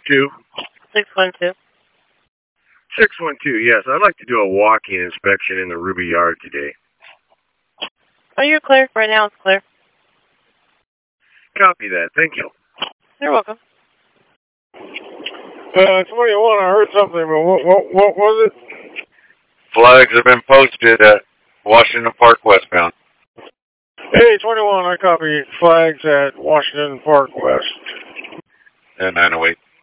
612. 612. 612, yes. I'd like to do a walk-in inspection in the Ruby Yard today. Oh, you're clear. Right now it's clear. Copy that. Thank you. You're welcome. 21, I heard something, but what was it? Flags have been posted at Washington Park westbound. Hey, 21, I copy. Flags at Washington Park West. And 908.